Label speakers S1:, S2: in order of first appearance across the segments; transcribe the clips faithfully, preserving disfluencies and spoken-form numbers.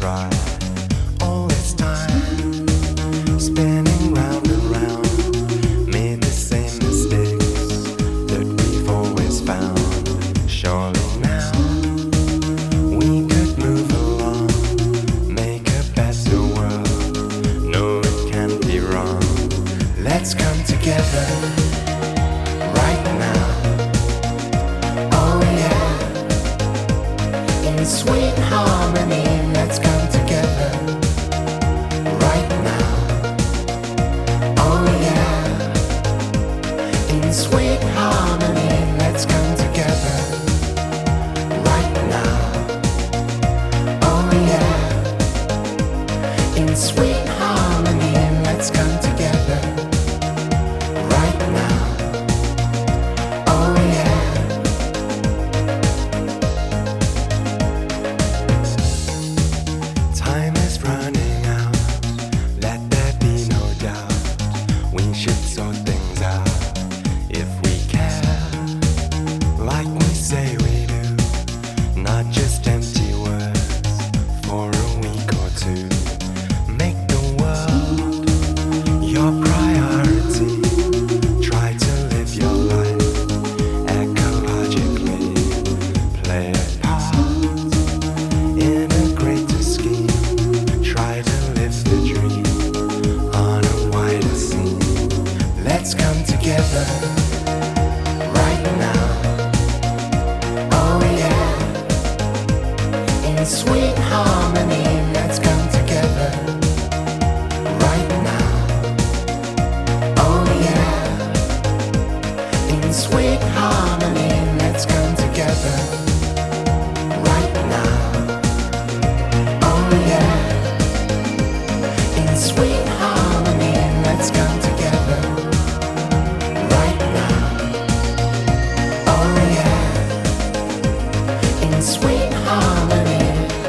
S1: try. All this time, spinning round and round, made the same mistakes that we've always found. Surely now we could move along, make a better world. No, it can't be wrong. Let's come together right now. Oh yeah, in sweet harmony. Let's come together right now. Oh yeah, in sweet harmony. Let's come together right now. Oh yeah, in sweet harmony. Let's come together right now. Oh yeah. Time is running out, let there be no doubt. We should sort things out if we care, like we say we do. Not just empty words for a week or two. Make the world your priority. Try to live your life ecologically. Play a part in a greater scheme. Try to live the dream on a wider scene. Let's come together right now. Oh yeah, in sweet harmony. Let's come together right now. Oh yeah, in sweet harmony. Let's come together right now. Oh yeah, in sweet harmony. Let's come together right now. Oh yeah, in sweet harmony.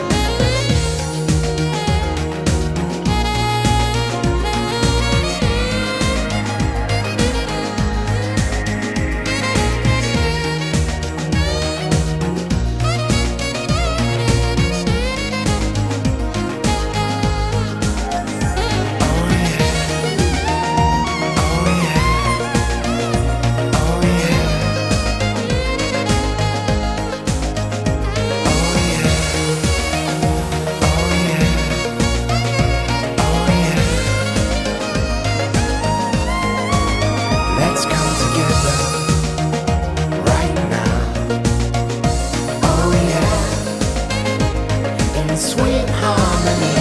S1: Let's come together right now. Oh yeah, in sweet harmony.